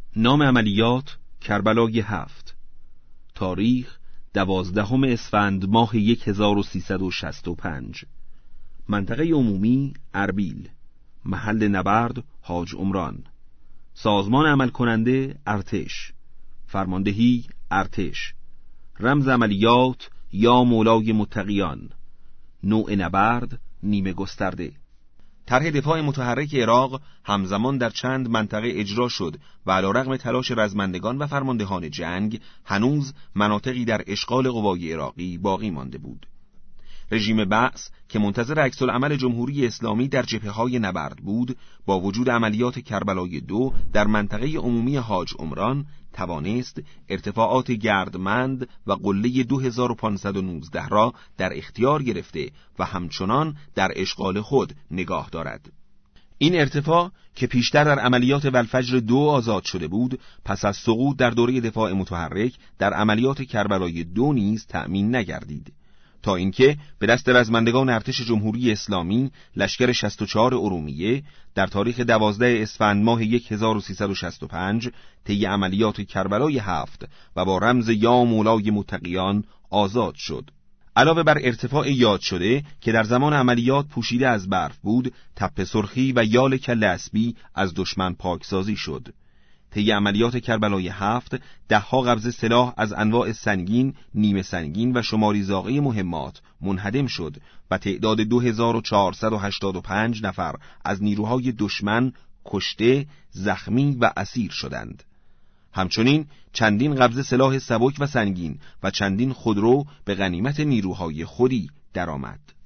نام عملیات کربلای 7. تاریخ 12 اسفند ماه 1365. منطقه عمومی اربیل. محل نبرد حاج عمران. سازمان عمل کننده ارتش. فرماندهی ارتش. رمز عملیات یا مولای متقیان. نوع نبرد نیمه گسترده. طرح دفاع متحرک عراق همزمان در چند منطقه اجرا شد و علیرغم تلاش رزمندگان و فرماندهان جنگ هنوز مناطقی در اشغال قوای عراقی باقی مانده بود. رژیم بعث که منتظر عکس‌العمل جمهوری اسلامی در جبهه‌های نبرد بود، با وجود عملیات کربلای 2 در منطقه عمومی حاج عمران توانست ارتفاعات گردمند و قله 2519 را در اختیار گرفته و همچنان در اشغال خود نگاه دارد. این ارتفاع که پیشتر در عملیات والفجر 2 آزاد شده بود، پس از سقوط در دوره دفاع متحرک در عملیات کربلای 2 نیز تأمین نگردید، تا اینکه به دست رزمندگان ارتش جمهوری اسلامی لشکر 64 ارومیه در تاریخ 12 اسفند ماه 1365 طی عملیات کربلای 7 و با رمز یا مولای متقیان آزاد شد. علاوه بر ارتفاع یاد شده که در زمان عملیات پوشیده از برف بود، تپه سرخی و یال کله اسبی از دشمن پاکسازی شد. طی عملیات کربلای 7 10ها قبضه سلاح از انواع سنگین، نیمه سنگین و شماریزاغی مهمات منهدم شد و تعداد 2485 نفر از نیروهای دشمن کشته، زخمی و اسیر شدند. همچنین چندین قبضه سلاح سبک و سنگین و چندین خودرو به غنیمت نیروهای خودی درآمد.